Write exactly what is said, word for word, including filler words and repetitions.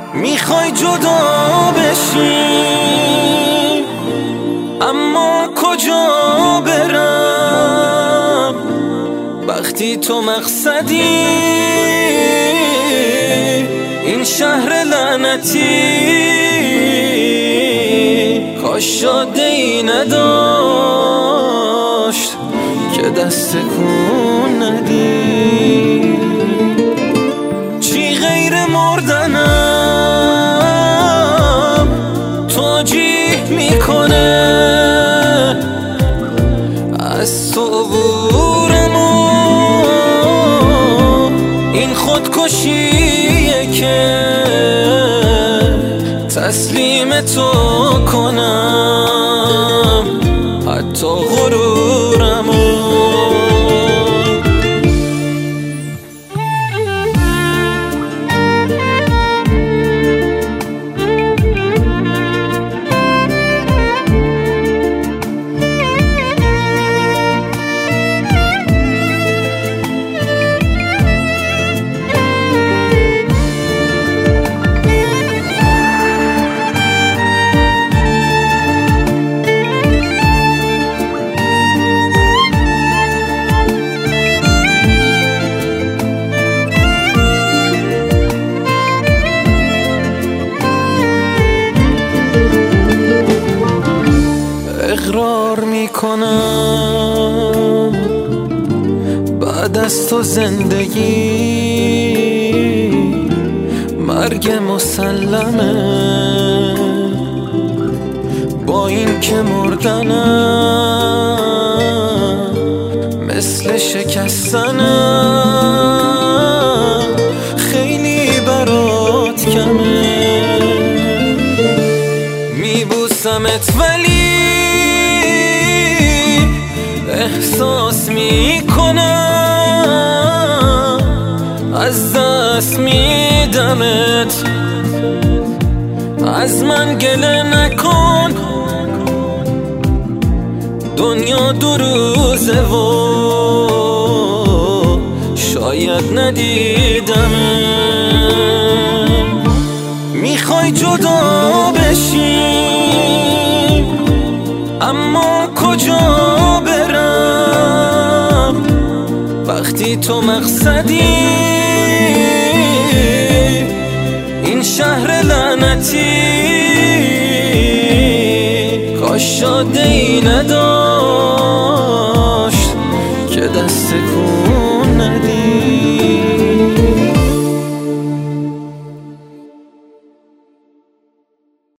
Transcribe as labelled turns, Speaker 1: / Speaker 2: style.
Speaker 1: میخوای جدا بشی اما کجا برم وقتی تو مقصدی این شهر لعنتی. کاش شاده ای نداشت که دست کن ندی. چی غیر مردنم توجیه میکنه از تو عبورمو. این خودکشیه که تسلیم تو کنم حتی غرورمو. اقرار میکنم بعد از تو زندگی مرگ مسلمه. با این که مردنم مثل شکستنم خیلی برات کمه. میبوسمت ولی احساس میکنم از دست میدمت. از من گله نکن دنیا دو روزه و شاید ندیدمت. میخوای جدا بشی اما کجا برم وقتی تو مقصدی این شهر لعنتی. کاش شاده ای نداشت که دست کن